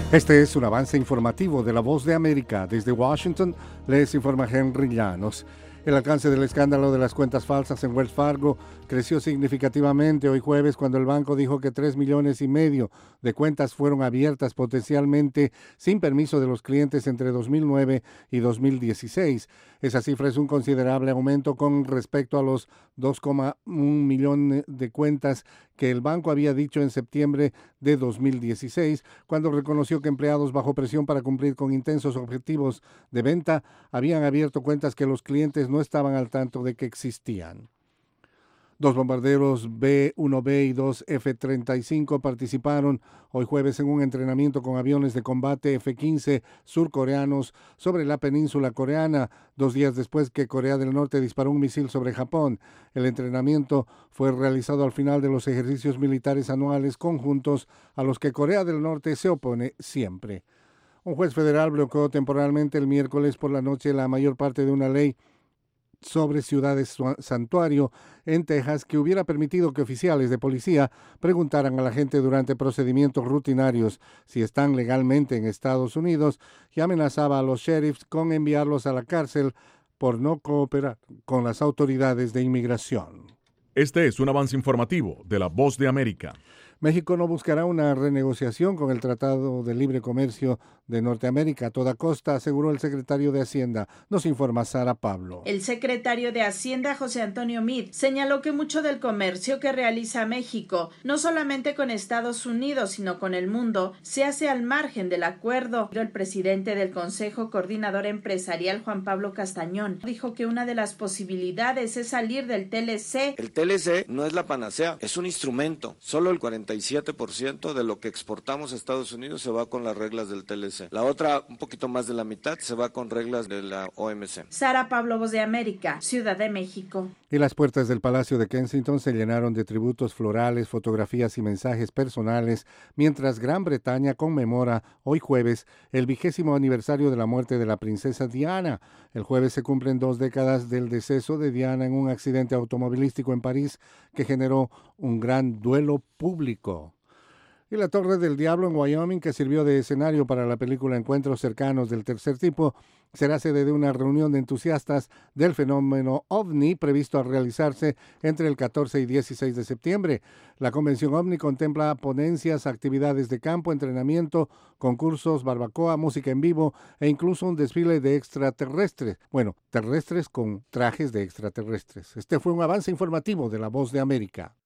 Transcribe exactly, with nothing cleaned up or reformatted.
Este es un avance informativo de La Voz de América. Desde Washington les informa Henry Llanos. El alcance del escándalo de las cuentas falsas en Wells Fargo creció significativamente hoy jueves cuando el banco dijo que tres millones y medio de cuentas fueron abiertas potencialmente sin permiso de los clientes entre dos mil nueve y dos mil dieciséis. Esa cifra es un considerable aumento con respecto a los dos coma uno millones de cuentas que el banco había dicho en septiembre de dos mil dieciséis, cuando reconoció que empleados bajo presión para cumplir con intensos objetivos de venta habían abierto cuentas que los clientes no estaban al tanto de que existían. Dos bombarderos B uno B y dos F treinta y cinco participaron hoy jueves en un entrenamiento con aviones de combate F quince surcoreanos sobre la península coreana, dos días después que Corea del Norte disparó un misil sobre Japón. El entrenamiento fue realizado al final de los ejercicios militares anuales conjuntos a los que Corea del Norte se opone siempre. Un juez federal bloqueó temporalmente el miércoles por la noche la mayor parte de una ley sobre ciudades santuario en Texas que hubiera permitido que oficiales de policía preguntaran a la gente durante procedimientos rutinarios si están legalmente en Estados Unidos y amenazaba a los sheriffs con enviarlos a la cárcel por no cooperar con las autoridades de inmigración. Este es un avance informativo de La Voz de América. México no buscará una renegociación con el Tratado de Libre Comercio de Norteamérica a toda costa, aseguró el secretario de Hacienda. Nos informa Sara Pablo. El secretario de Hacienda, José Antonio Meade, señaló que mucho del comercio que realiza México, no solamente con Estados Unidos, sino con el mundo, se hace al margen del acuerdo. El presidente del Consejo Coordinador Empresarial, Juan Pablo Castañón, dijo que una de las posibilidades es salir del T L C. El T L C no es la panacea, es un instrumento. Solo el cuarenta y siete por ciento de lo que exportamos a Estados Unidos se va con las reglas del T L C. La otra, un poquito más de la mitad, se va con reglas de la O M C. Sara Pablo, Voz de América, Ciudad de México. Y las puertas del Palacio de Kensington se llenaron de tributos florales, fotografías y mensajes personales, mientras Gran Bretaña conmemora hoy jueves el vigésimo aniversario de la muerte de la princesa Diana. El jueves se cumplen dos décadas del deceso de Diana en un accidente automovilístico en París que generó un gran duelo público. Y la Torre del Diablo en Wyoming, que sirvió de escenario para la película Encuentros Cercanos del Tercer Tipo, será sede de una reunión de entusiastas del fenómeno OVNI previsto a realizarse entre el catorce y dieciséis de septiembre. La convención OVNI contempla ponencias, actividades de campo, entrenamiento, concursos, barbacoa, música en vivo e incluso un desfile de extraterrestres. Bueno, terrestres con trajes de extraterrestres. Este fue un avance informativo de La Voz de América.